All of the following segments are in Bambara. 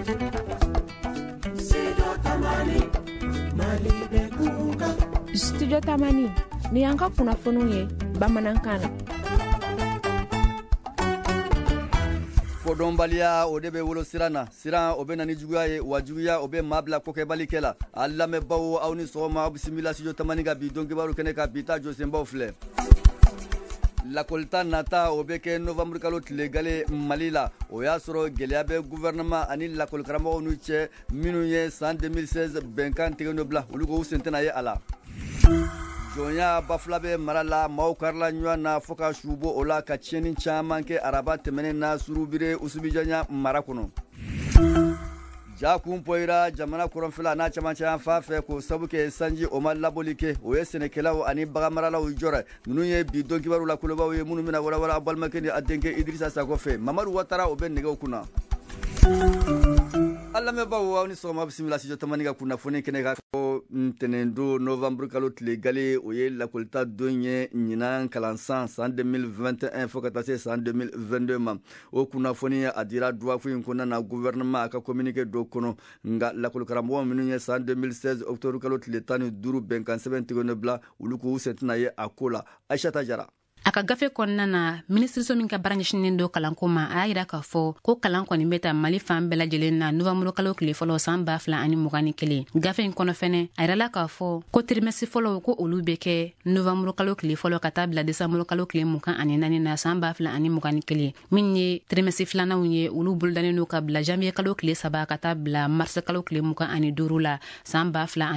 Studio Tamani ni an ka kunnafoniw ye bamanankan na. Kodonbaliya o de be wolo siran na siran o be na ni juguya ye wa juguya o be maa bila kokɛbali la a lamɛnbaw aw ni sɔgɔma aw bisimila Studio Tamani ka bi dɔnkibaru kɛnɛ ka bi ta jɔsenbaw filɛ. Lakolita nata o be kɛ novembre kalo tile gale Mali la o y'a sɔrɔ gɛlɛya bɛ gouvernement ani lakɔlikaramɔgɔw n'u cɛ minnu ye san 2016 bɛnkan tigɛ bila olu ko u sen tɛna ye a la. Jɔnya bafula bɛ mara la maaw karila ɲɔgɔn na fo ka su bɔ o la ka tiɲɛni caman kɛ araba tɛmɛnen na surubire usubijanya mara kɔnɔ. Ja kun pɔyira jamana kɔrɔnfɛla n'a camancɛ yan fan fɛ ko sabu kɛ sanji o ma labɔli kɛ o ye sɛnɛkɛlaw ani baganmaralaw jɔrɔ ninnu ye bi dɔnkibaru la kolobaw ye minnu bɛna walawala a balimakɛ ni a denkɛ Idrissa Sako fɛ Mamadu Watara o bɛ nɛgɛw kunna. A lamɛnbaw aw ni sɔgɔma bisimila Studio Tamani ka kunnafoni kɛnɛ ka fɔ ntɛnɛn don novembre kalo tile gale o ye lakolita don ye ɲinan kalansan san 2021 fo ka taa se san 2022 ma o kunnafoni a dira duwafu in kɔnɔna na gouvernement a ka communiqué dɔ kɔnɔ nka lakɔlikaramɔgɔ minnu ye san 2016 octobre kalo tile 15 bɛnkan sɛbɛn tigɛ bila olu k'u sɛntina ye a ko la Aïssata Jara. A ka gafe kɔnɔna na ministre min ka baara ɲɛsinnen don kalanko ma a y'a yira k'a fɔ ko kalan kɔni bɛ ta Mali fan bɛɛ lajɛlen na novembre kalo tile fɔlɔ san 2021 gafe in kɔnɔ fɛnɛ a yirala k'a fɔ ko trimestre fɔlɔ ko olu bɛ kɛ novembre kalo tile fɔlɔ ka taa bila décembre kalo tile 24 na san 2021 min ye trimestre filananw ye olu bolodalen don ka bila janvier kalo tile 3 ka taa bila mars kalo tile 25 la san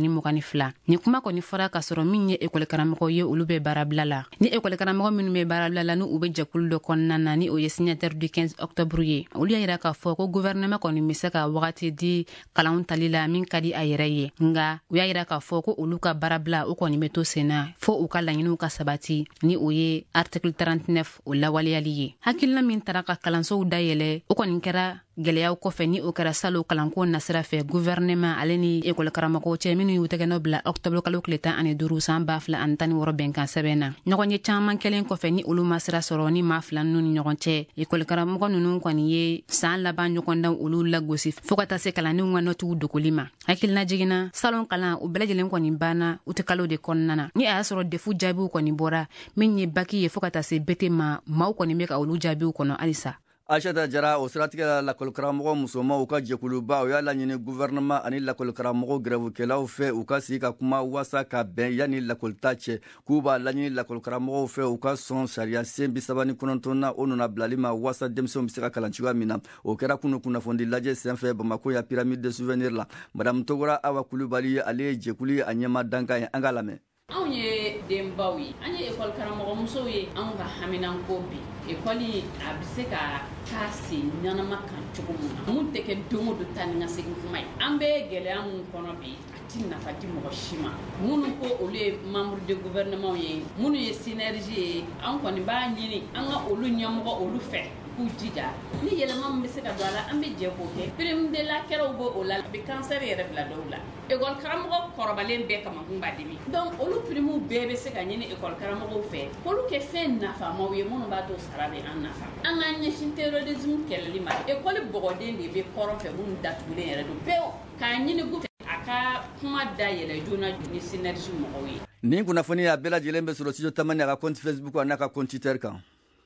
2022 ni kuma kɔni fɔra ka sɔrɔ min ye école karamɔgɔ ye olu bɛ baarabila la ni école karamɔgɔ minnu bɛ baarabila la ni u bɛ jɛkulu dɔ kɔnɔna na ni o ye signataire du 15 octobre ye olu y'a yira k'a fɔ ko gouvernement kɔni bɛ se ka wagati di kalanw tali la min ka di a yɛrɛ ye nka u y'a yira k'a fɔ ko olu ka baarabila o kɔni bɛ to sen na fo u ka laɲiniw ka sabati ni o ye article 39 o lawaleyali ye hakilina min tara ka kalansow dayɛlɛ o kɔni kɛra gɛlɛyaw kɔfɛ ni o kɛra salo kalanko nasira fɛ gouvernement ale ni école karamɔgɔw cɛ minnu y'u tɛgɛnɔ bila octobre kalo tile 15 san 2016 bɛnkan sɛbɛn na ɲɔgɔn ye caman kɛlen kɔfɛ ni olu ma sira sɔrɔ ni maa fila ninnu ni ɲɔgɔn cɛ école karamɔgɔ ninnu kɔni ye san laban ɲɔgɔndan olu lagosi fo ka taa se kalandenw ka nɔtiw dogoli ma hakilina jiginna salon kalan u bɛɛ lajɛlen kɔni banna u tɛ kalo de kɔnɔna na ni a y'a sɔrɔ defu jaabiw kɔni bɔra min ye baki ye fo ka taa se BT ma maaw kɔni bɛ ka olu jaabiw kɔnɔ halisa. Aïssata Jara o siratigɛ la lakɔlikaramɔgɔ musomanw ka jɛkuluba o y'a laɲini gouvernement ani lakɔlikaramɔgɔ grèvekɛlaw fɛ u ka sigi ka kuma wasa ka bɛn yanni lakɔlita cɛ k'u b'a laɲini lakɔlikaramɔgɔw fɛ u ka sɔn sariya sen 39 na o nana bilali ma wasa denmisɛnw bɛ se ka kalan cogoya min na o kɛra kunu kunnafoni lajɛ senfɛ Bamako ya pyramide de souvenir la Madame Togora Awa Kulubali ale ye jɛkulu ye a ɲɛma dankan ye an ka lamɛn. Anw ye denbaw ye an ye école karamɔgɔmusow ye anw ka haminanko bi école a bɛ se ka taa sen ɲanama kan cogo min na mun tɛ kɛ don o don taa ni ka segin kuma ye an bɛ gɛlɛya mun kɔnɔ bi a ti nafa di mɔgɔ si ma minnu ko olu ye membre de gouvernement ye minnu ye synergie ye an kɔni b'a ɲini an ka olu ɲɛmɔgɔ olu fɛ k'u jija ni yɛlɛma min bɛ se ka don a la an bɛ jɛ k'o kɛ prime de la kɛraw bɔ o la a bɛ cancer yɛrɛ bila dɔw la école karamɔgɔ kɔrɔbalen bɛɛ kamakun b'a dimi donc olu prime bɛɛ bɛ se ka ɲini école karamɔgɔw fɛ k'olu kɛ fɛn nafamaw ye minnu b'a to sara bɛ an nafa an k'an ɲɛsin terrorisme kɛlɛli ma école bɔgɔden de bɛ kɔrɔn fɛ minnu datugulen yɛrɛ don pewu k'a ɲini a ka kuma da yɛlɛ joona ni synergie mɔgɔw ye. Nin kunnafoni a bɛɛ lajɛlen bɛ sɔrɔ Studio Tamani a ka compte Facebook a n'a ka compte Twitter kan.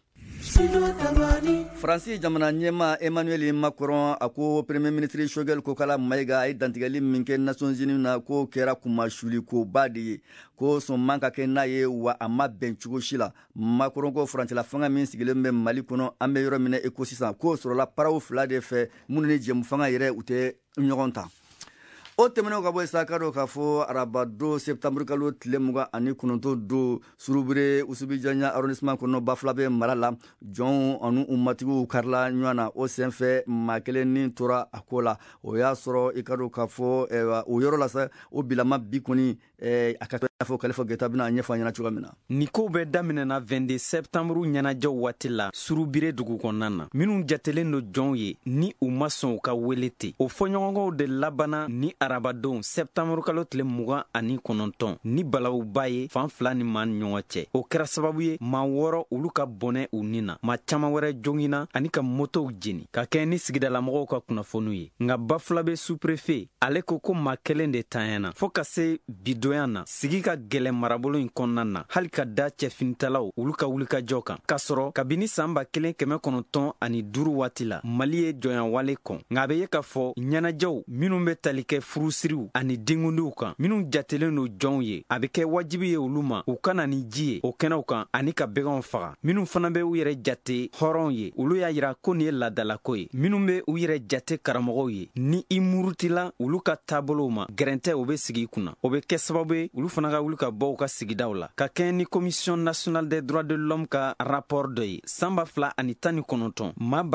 Faransi jamana ɲɛma Emmanuel Macron a ko premier ministre Choguel Kokala Maïga a ye dantigɛli min kɛ Nations Unies na k'o kɛra kumasuliko de ye ko sɔn man ka kɛ n'a ye wa a ma bɛn cogo si la Macron ko farancɛla fanga min sigilen bɛ Mali kɔnɔ an bɛ yɔrɔ min ko sisan k'o sɔrɔla paraw fila de fɛ minnu ni jɛmu fanga yɛrɛ u tɛ ɲɔgɔn ta. O tɛmɛnɛw ka bɔ sa ka dɔ k'a fɔ araba don septembre kalo tile 29 don surubire usubijanya arrondissement kɔnɔ bafula bɛ mara la jɔnw ani u matigiw karila ɲɔgɔn na o senfɛ maa kelen ni tora a ko la o y'a sɔrɔ i ka dɔ k'a fɔ o yɔrɔ la sa o bilama bi kɔni a ka fo Khalifa Geta bina ɲɛfɔ ɲɛna cogo min na. Ni ko bɛ daminɛna 22 septembre ɲɛnajɛw waati la Surubire dugu kɔnɔna na. Minnu jatelen do jɔnw ye ni u ma sɔn u ka wele ten. O fɔɲɔgɔnkɔw de labana ni arabadon septembre kalo tile 29 ni balawuba ye fan fila ni maa ni ɲɔgɔn cɛ. O kɛra sababu ye maa 6 olu ka bɔnɛ u ni na. Maa caman wɛrɛ jɔngina ani ka motow jeni ka kɛ ni sigidalamɔgɔw ka kunnafoniw ye. Nka Bafulabe sous-préfet ale ko maa kelen de tanyana fo ka se bidoyan na sigi ka gɛlɛ marabolo in kɔnɔna na hali ka da cɛfinitalaw olu ka wuli ka jɔ kan ka sɔrɔ kabini san 1995 waati la Mali ye jɔnya wale kɔn nka a bɛ ye ka fɔ ɲɛnajɛw minnu bɛ tali kɛ furusiriw ani denkundiw kan minnu jatelen do jɔnw ye a bɛ kɛ wajibi ye olu ma u kana ni ji ye o kɛnɛw kan ani ka bɛgɛnw faga minnu fana bɛ u yɛrɛ jate hɔrɔnw ye olu y'a yira ko nin ye ladalako ye minnu bɛ u yɛrɛ jate karamɔgɔw ye ni i murutila olu ka taabolow ma gɛrɛntɛ o bɛ sigi kunna o bɛ kɛ sababu ye olu fana ka wuli ka bɔ u ka sigidaw la ka kɛ ni Commission nationale des droits de l'homme ka rapport dɔ ye san 2019 maa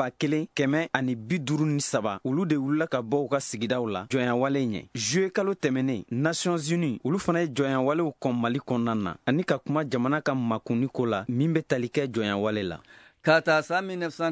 1,153 olu de wulila ka bɔ u ka sigidaw la jɔnya wale ɲɛ juillet kalo tɛmɛnen Nations Unies olu fana ye jɔnya walew kɔn Mali kɔnɔna na ani ka kuma jamana ka makuni ko la min bɛ tali kɛ jɔnya wale la. Ka taa san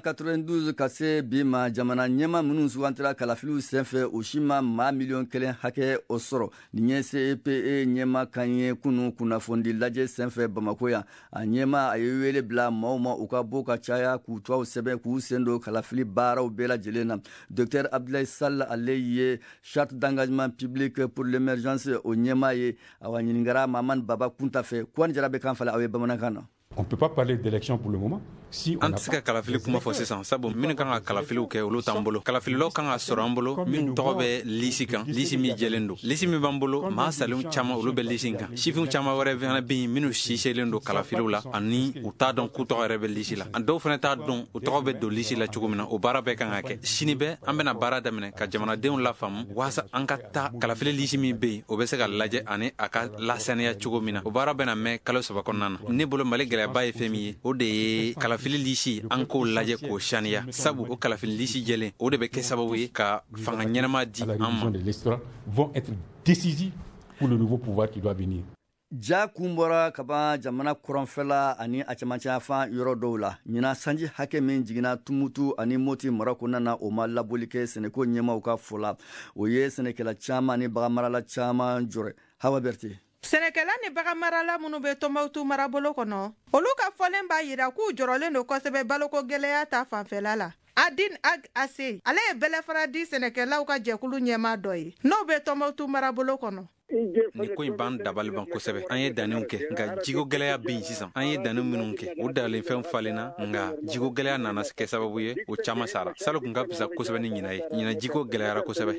1992 ka se bi ma jamana ɲɛma minnu sugantira kalafiliw senfɛ o si ma maa 1,000,000 hakɛ o sɔrɔ nin ye CEPE ɲɛma kan ye kunu kunnafoni lajɛ senfɛ Bamako yan a ɲɛma a ye wele bila maaw ma u ka bɔ ka caya k'u tɔgɔw sɛbɛn k'u sen don kalafili baaraw bɛɛ lajɛlen na. Dr Abdoulaye Sall ale ye charte d'engagement public pour l'émergence o ɲɛma ye awa ɲiningara Mamani Baba Kunta fɛ Kuwani Jara bɛ kan falen aw ye bamanankan na. On ne peut pas parler d'élection pour le moment. An tɛ se ka kalafili kuma fɔ sisan sabu minnu kan ka kalafiliw kɛ olu t'an bolo kalafililaw kan ka sɔrɔ an bolo minnu tɔgɔ bɛ lisi kan lisi min jɛlen don lisi min b'an bolo maa salenw caman olu bɛ lisi kan sifinw caman wɛrɛ fana bɛ yen minnu siselen don kalafiliw la ani u t'a dɔn k'u tɔgɔ yɛrɛ bɛ lisi la a dɔw fana t'a dɔn u tɔgɔ bɛ don lisi la cogo min na o baara bɛɛ kan ka kɛ sini bɛɛ an bɛna baara daminɛ ka jamanadenw lafaamu waasa an ka taa kalafili lisi min bɛ yen o bɛ se ka lajɛ ani a ka lasaniya cogo min na o baara bɛna mɛn kalo 3 kɔnɔna na ne bolo Mali gɛlɛyaba ye fɛn min ye o de ye kalafili lisi an k'o lajɛ k'o saniya sabu o kalafili lisi jɛlen o de bɛ kɛ sababu ye ka fanga ɲɛnama di an ma. Vont être décisifs pour le nouveau pouvoir qui doit venir. Ja kun bɔra ka ban jamana kɔrɔnfɛla ani a camancɛ fan yɔrɔ dɔw la ɲina sanji hakɛ min jiginna Tumutu ani Moti mara kɔnɔna na o ma labɔli kɛ sɛnɛko ɲɛmaw ka fɔ la o ye sɛnɛkɛla caman ni baganmarala caman jɔrɛ. Hawa Berté. Sɛnɛkɛla ni baganmarala minnu bɛ Tɔnbukutu marabolo kɔnɔ olu ka fɔlen b'a yira k'u jɔrɔlen don kosɛbɛ baloko gɛlɛya ta fanfɛla la. Adin Ag Ase ale ye bɛlɛfara di sɛnɛkɛlaw ka jɛkulu ɲɛmaa dɔ ye n'o bɛ Tɔnbukutu marabolo kɔnɔ. Ni ko in b'an dabali ban kosɛbɛ an ye danniw kɛ nka jiko gɛlɛya bɛ yen sisan an ye danni minnu kɛ o dalen fɛnw falenna nka jiko gɛlɛya nana kɛ sababu ye o caman sara salo kun ka fisa kosɛbɛ ni ɲina ye ɲina jiko gɛlɛyara kosɛbɛ.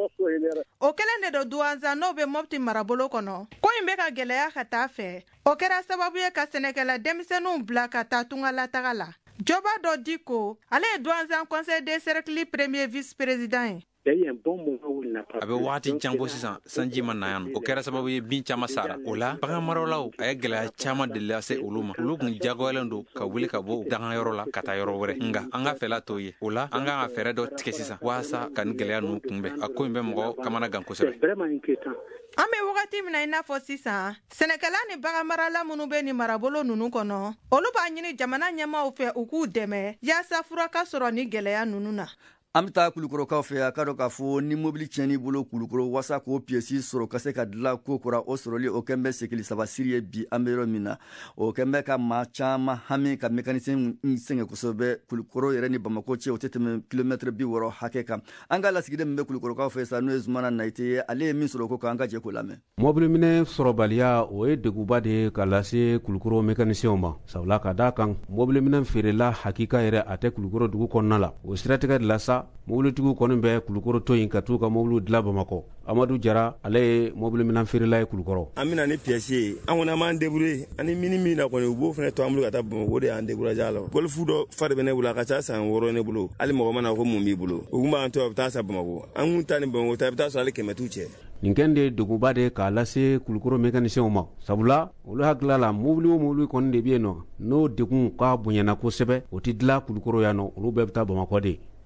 O kɛlen de don Duwanza n'o bɛ Mopti marabolo kɔnɔ ko in bɛ ka gɛlɛya ka taa fɛ o kɛra sababu ye ka sɛnɛkɛla denmisɛnninw bila ka taa tunga lataga la. Joba dɔ di ko ale ye Duwanza conseil des cercles premier vice-président ye. A bɛ wagati jan bɔ sisan sanji ma na yan o kɛra sababu ye bin caman sara o la bagan maralaw a ye gɛlɛya caman de lase olu ma olu kun jagoyalen don ka wuli ka bɔ danganyɔrɔ la ka taa yɔrɔ wɛrɛ nka an ka fɛla t'o ye o la an kan ka fɛɛrɛ dɔ tigɛ sisan waasa ka ni gɛlɛya ninnu kunbɛn a ko in bɛ mɔgɔ kamana gan kosɛbɛ. An bɛ wagati min na I n'a fɔ sisan sɛnɛkɛla ni baganmarala minnu bɛ ni marabolo ninnu kɔnɔ olu b'a ɲini jamana ɲɛmaaw fɛ u k'u dɛmɛ yaasa fura ka sɔrɔ ni gɛlɛya ninnu na. An bɛ taa Kulukorokaw fɛ a ka dɔn k'a fɔ ni mobili tiɲɛn'i bolo Kulukoro waasa k'o pièce sɔrɔ ka se ka dilan ko kora o sɔrɔli o kɛn bɛ sekili sabasiri ye bi an bɛ yɔrɔ min na o kɛn bɛ ka maa caman hami ka mécanicien sɛgɛn kosɛbɛ Kulukoro yɛrɛ ni Bamako cɛ o tɛ tɛmɛ kilomètre 60 hakɛ kan an ka lasigiden min bɛ Kulukorokaw fɛ sa n'o ye Zumana Nayite ye ale ye min sɔrɔ o ko kan an ka jɛ k'o lamɛn. Mobili minɛ sɔrɔbaliya o ye deguba de ye ka lase Kulukoro mécanicien ma sabula ka d'a kan mobili minɛ feerela hakika yɛrɛ a tɛ Kulukoro dugu kɔnɔna la o siratigɛ de la sa mobilitigiw kɔni bɛ Kulukoro to yin ka t'u ka mobiliw dilan Bamakɔ. Amadu Jara ale ye mobili minɛn feerela ye Kulukoro. An bɛna ni pièce ye an kɔni an b'an débrouiller ani mini min na kɔni u b'o fana to an bolo ka taa Bamakɔ o de y'an décourager a la. Golfu dɔ fa de bɛ ne bolo a ka ca san 6 ne bolo hali mɔgɔ mana ko mun b'i bolo u kun b'an to a bɛ taa sa Bamakɔ an kun ta ni Bamakɔ ta i bɛ taa sɔrɔ hali 100 t'u cɛ. Nin kɛn de deguba de k'a lase Kulukoro mécanicien ma sabula olu hakilila la mobili o mobili kɔni de bɛ yen nɔ n'o degun ka bonyana kosɛbɛ o tɛ dilan Kulukoro yan nɔ olu bɛɛ bɛ taa Bamakɔ de.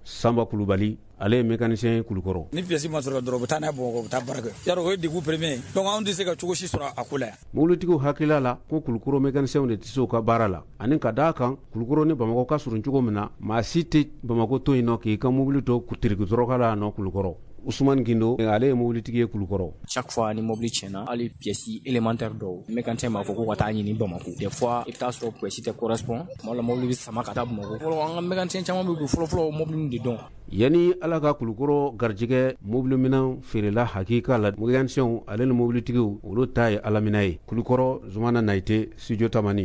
Samba Kulubali ale ye mécanicien Kulukoro. Ni pièce ma sɔrɔ dɔrɔn u bɛ taa n'a ye Bamakɔ u bɛ taa baara kɛ. Yarɔ o ye degun premier donc anw tɛ se ka cogo si sɔrɔ a ko la yan. Mobilitigiw hakilila la ko Kulukoro mécanicien de tɛ se u ka baara la ani ka d'a kan Kulukoro ni Bamakɔ ka surun cogo min na maa si tɛ Bamakɔ to yen nɔ k'i ka mobili to tirikitɔrɔka la nɔ Kulukoro. Ousmane Gindo ale ye mobilitigi ye Kulukoro. Chaque fois ni mobili tiɲɛna hali pièce élémentaire dɔw mécanicien b'a fɔ ko ka taa ɲini Bamakɔ. Des fois i bɛ taa sɔrɔ pièce tɛ correspond tuma la mobili bɛ sama ka taa Bamakɔ. Fɔlɔ an ka mécanicien caman bɛ don fɔlɔ mobili de dɔn. Yani ala ka Kulukoro garijɛgɛ mobili minɛn feerela hakika la mécanicien ale ni mobilitigiw olu ta ye alamina ye. Kulukoro Zumana Naite Studio Tamani.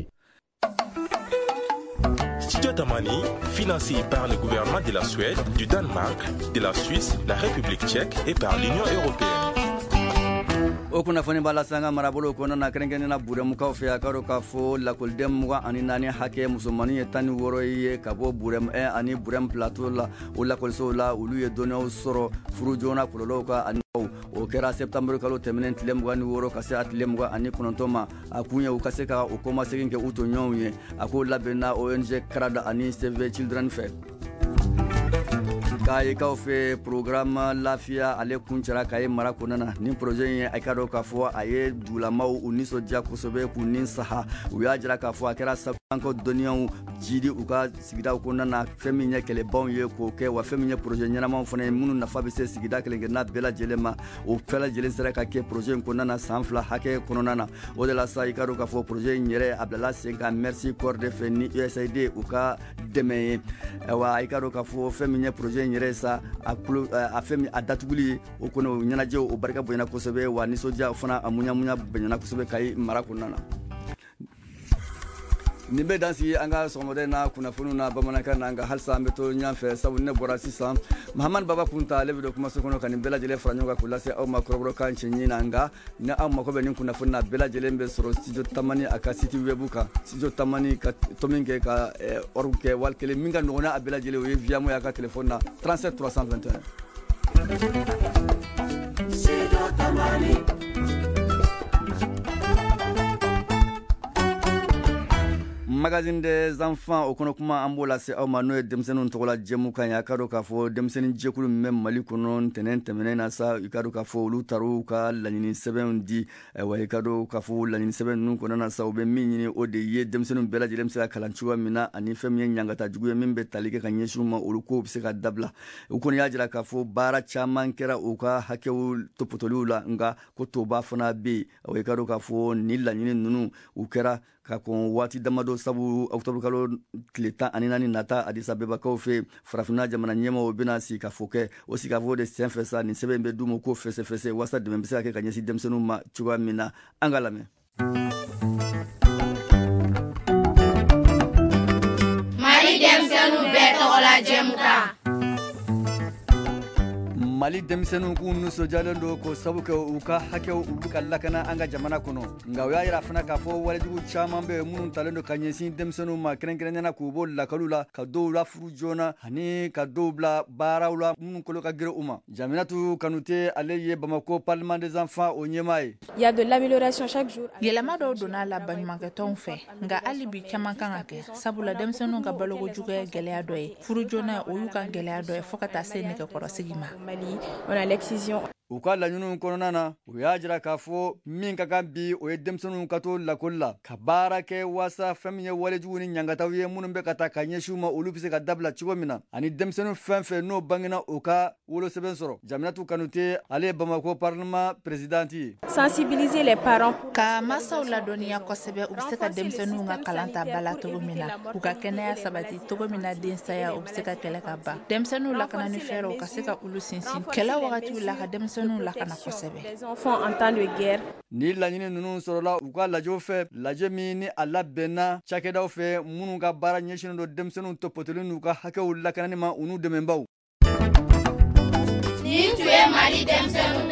Studio Tamani, financé par le gouvernement de la Suède, du Danemark, de la Suisse, la République tchèque et par l'Union européenne. o kunnafoni b'a la sanga marabolo kɔnɔna kɛrɛnkɛrɛnnena burɛmukaw fɛ a ka dɔ k'a fɔ lakɔliden 24 hakɛ musomani ye 16 ye ka bɔ burɛmu 1 ani burɛmu plateau la o lakɔlisow la olu ye dɔnniyaw sɔrɔ furu joona kɔlɔlɔw ka ani o kɛra septembre kalo tɛmɛnen tile 26 ka se a tile 29 ma a kun ye u ka se ka o kɔmasegin kɛ u toɲɔgɔnw ye a ko labɛnna ONG Karada ani Save Children fɛ k'a ye kaw fɛ programme lafiya ale kuncɛra k'a ye mara kɔnɔna nin projet in ye a ka dɔn k'a fɔ a ye dugulamaw u nisɔndiya kosɛbɛ k'u nin saha u y'a jira k'a fɔ a kɛra sabanko dɔnniyaw jidi u ka sigidaw kɔnɔna fɛn min ye kɛlɛbanw ye k'o kɛ wa fɛn min ye projet ɲɛnamaw fana ye minnu nafa bɛ se sigida kelenkelenna bɛɛ lajɛlen ma o bɛɛ lajɛlen sera ka kɛ projet in kɔnɔna san 2 hakɛ kɔnɔna na o de la sa i ka dɔn k'a fɔ projet in yɛrɛ a bilala sen kan merci corps de fɛ ni USAID u ka dɛmɛ ye wa i ka dɔn k'a fɔ fɛn min ye projet in yɛrɛ sa a fɛn min a datuguli o kɔnɔ o ɲɛnajɛw o barika bonyana kosɛbɛ wa nisɔndiya fana a muɲamuɲa bonyana kosɛbɛ ka ye mara kɔnɔna na nin bɛ dan sigi an ka sɔgɔmada na kunnafoniw na bamanankan na nka halisa an bɛ to ɲɔgɔn fɛ sabu ne bɔra sisan Mahamani Baba Kunta ale bɛ don kumaso kɔnɔ ka nin bɛɛ lajɛlen fara ɲɔgɔn kan k'u lase aw ma kɔrɔbɔrɔkan cɛɲi na nka ni aw mako bɛ nin kunnafoni na bɛɛ lajɛlen bɛ sɔrɔ Studio Tamani a ka site web kan Studio Tamani ka tomin kɛ ka org kɛ wali kelen min ka nɔgɔn a bɛɛ lajɛlen o ye via mo a ka téléphone na 37 321 Studio Tamani magazine des enfants o kɔnɔ kuma an b'o lase aw ma n'o ye denmisɛnninw tɔgɔ la jɛmukan ye a ka dɔn k'a fɔ denmisɛnnin jɛkulu min bɛ Mali kɔnɔ ntɛnɛn tɛmɛnen na sa i ka dɔn k'a fɔ olu taar'u ka laɲini sɛbɛnw di wa i ka dɔn k'a fɔ laɲini sɛbɛn ninnu kɔnɔna na sa u bɛ min ɲini o de ye denmisɛnninw bɛɛ lajɛlen bɛ se ka kalan cogoya min na ani fɛn min ye ɲangata jugu ye min bɛ tali kɛ ka ɲɛsin u ma olu kow bɛ se ka dabila u kɔni y'a jira k'a fɔ baara caman kɛra u ka hakɛw topotoliw la nka ko toba fana bɛ yen wa i ka dɔn k'a fɔ nin laɲini ninnu u kɛra ka kɔn waati damadɔ sabu octobre kalo tile 14 nata Addis Abebakaw fɛ farafinna jamana ɲɛmaaw bɛna sigikafɔ kɛ o sigikafɔ de senfɛ sa nin sɛbɛn bɛ d'u ma ko fɛsɛfɛsɛ walasa dɛmɛ bɛ se ka kɛ ka ɲɛsin denmisɛnninw ma cogoya min na an ka lamɛn. Mali denmisɛnninw bɛɛ tɔgɔ la jɛmukan. Mali denmisɛnninw k'u nisɔndiyalen don ko sabu kɛ u ka hakɛw u bɛ ka lakana an ka jamana kɔnɔ nka u y'a jira fana k'a fɔ walejugu caman bɛ minnu talen don ka ɲɛsin denmisɛnninw ma kɛrɛnkɛrɛnnena k'u bɔ lakaliw la ka dɔw la furu joona ani ka dɔw bila baaraw la minnu kolo ka girin u ma Jaminatu Kanute ale ye Bamako Parlement des enfants o ɲɛmaa ye. Il y a de l'amélioration chaque jour. Yɛlɛma dɔw donna la baɲumankɛtɔnw fɛ nka hali bi caman kan ka kɛ sabula denmisɛnninw ka balokojugu ye gɛlɛya dɔ ye furu joona o y'u ka gɛlɛya dɔ ye fo ka taa se nɛgɛkɔrɔsigi ma. On a l'excision. U ka laɲiniw kɔnɔna na u y'a jira k'a fɔ min ka kan bi o ye denmisɛnninw ka to lakɔli la ka baara kɛ waasa fɛn min ye walejugu ni ɲangataw ye minnu bɛ ka taa ka ɲɛsin ma olu bɛ se ka dabila cogo min na ani denmisɛnnin fɛn fɛn n'o bangena o ka wolosɛbɛn sɔrɔ Jaminatu Kanute ale ye Bamako Parlement présidente ye. Sensibiliser les parents ka masaw ladɔnniya kosɛbɛ u bɛ se ka denmisɛnninw ka kalan ta bala cogo min na u ka kɛnɛya sabati cogo min na densaya u bɛ se ka kɛlɛ ka ban denmisɛnninw lakanani fɛɛrɛw ka se ka olu sinsin kɛlɛ wagatiw la ka denmisɛnninw lakana kosɛbɛ. Les enfants en temps de guerre. Ni laɲini ninnu sɔrɔla u ka lajɛw fɛ lajɛ min ni a labɛnna cakɛdaw fɛ minnu ka baara ɲɛsinnen don denmisɛnninw topotoli n'u ka hakɛw lakanani ma u n'u dɛmɛbaw. Nin tun ye Mali denmisɛnninw